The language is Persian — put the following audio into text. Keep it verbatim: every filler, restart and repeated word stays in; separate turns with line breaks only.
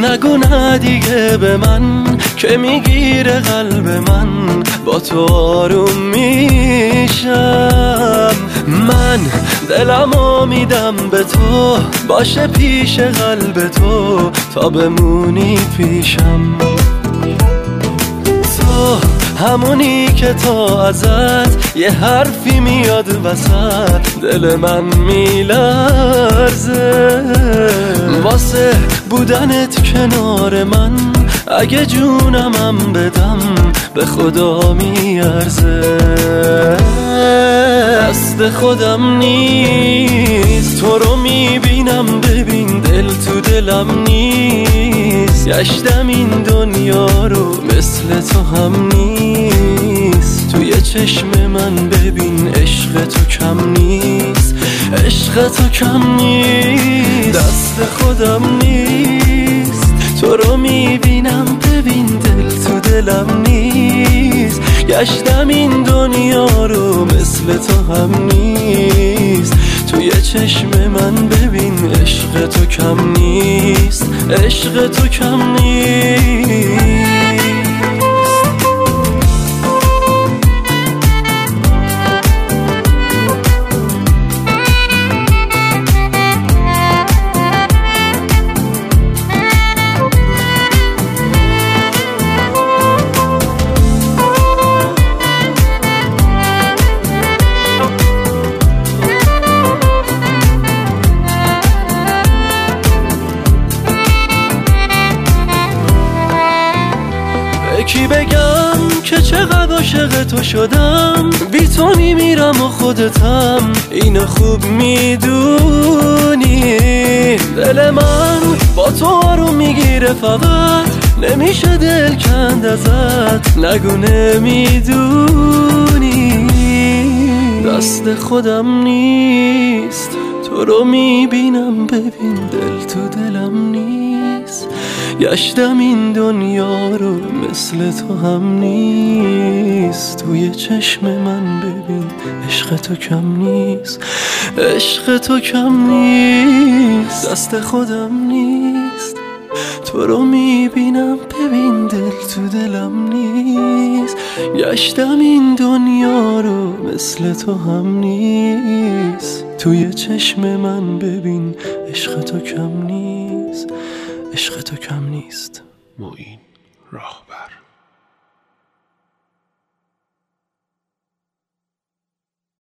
نگو نه دیگه به من که میگیره قلب من، با تو آروم میشم. من دلمو میدم به تو، باشه پیش قلب تو تا بمونی پیشم. تو همونی که تا ازت یه حرفی میاد وسط دل من میلرزه. واسه بودنت کنار من اگه جونمم بدم به خدا میارزه. دست خودم نیست، تو رو میبینم ببین دل تو دلم نیست. گشتم این دنیا رو مثل تو هم نیست. توی چشم من ببین عشق تو کم نیست، عشق تو کم نیست. دست خودم نیست، تو رو میبینم ببین دل تو دلم نیست. گشتم این دنیا رو مثل تو هم نیست. توی چشم من ببین عشق تو کم نیست، عشق تو کم نیست. کی بگم که چقدر عاشق تو شدم، بی تو میمیرم و خودتم اینو خوب میدونی. دل من با تو آروم میگیره فقط، نمیشه دل کند ازت، نگو نمیدونی. دست خودم نیست، تو رو میبینم ببین دل تو دلم نیست. گشتم این دنیا رو مثل تو هم نیست. توی چشم من ببین عشق تو کم نیست، عشق تو کم نیست. دست خودم نیست، تو رو میبینم ببین دل تو دلم نیست. گشتم این دنیا رو مثل تو هم نیست. توی چشم من ببین عشق تو کم نیست، عشق تو کم نیست.
معین راهبر.